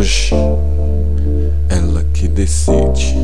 Hoje, ela que decide.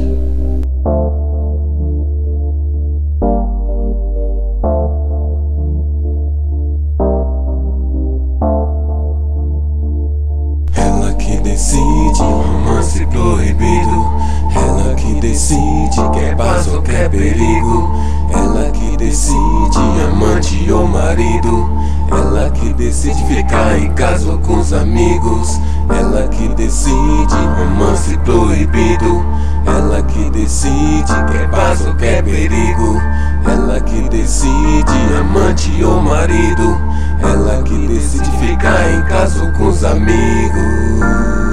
Ela que decide, romance proibido. Ela que decide, quer paz ou quer perigo. Ela que decide, amante ou marido. Ela que decide ficar em casa ou com os amigos. Ela que decide, romance proibido. Ela que decide, quer paz ou quer perigo. Ela que decide, amante ou marido. Ela que decide ficar em casa ou com os amigos.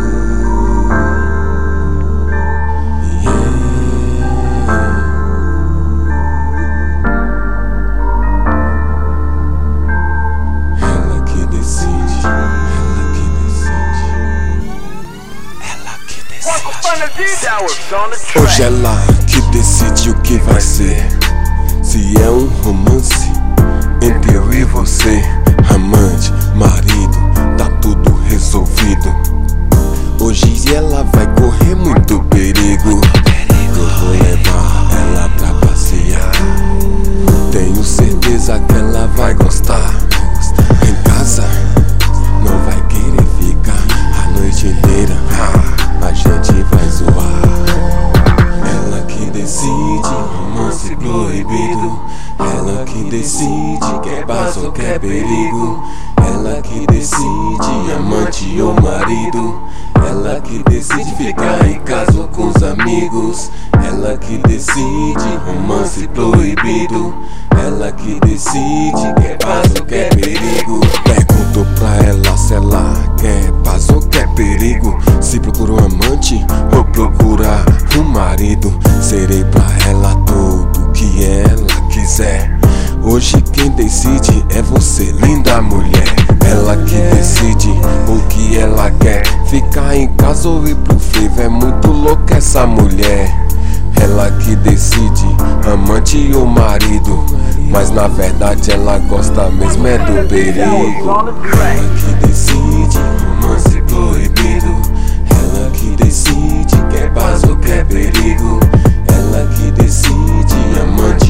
Hoje ela que decide o que vai ser. Se é um romance entre eu e você, amante, marido, tá tudo resolvido. Hoje ela vai correr muito perigo. Eu vou levar ela pra passear. Tenho certeza que ela vai gostar. Em casa não vai querer ficar a noite inteira. A gente vai zoar. Ela que decide, romance proibido. Ela que decide, quer paz ou quer perigo. Ela que decide, amante ou marido. Ela que decide ficar em casa ou com os amigos. Ela que decide, romance proibido. Ela que decide, quer paz ou quer perigo. Pergunto pra ela se ela quer paz ou quer perigo. Se procura um amante ou procurar um marido. Serei pra ela tudo que ela quiser. Hoje quem decide é você, linda mulher. Ela que decide o que ela quer. Ficar em casa ou ir pro frevo, é muito louca essa mulher. Ela que decide, amante ou marido. Mas na verdade ela gosta mesmo é do perigo. Ela que decide, romance proibido. Ela que decide, quer paz ou quer perigo. Ela que decide, amante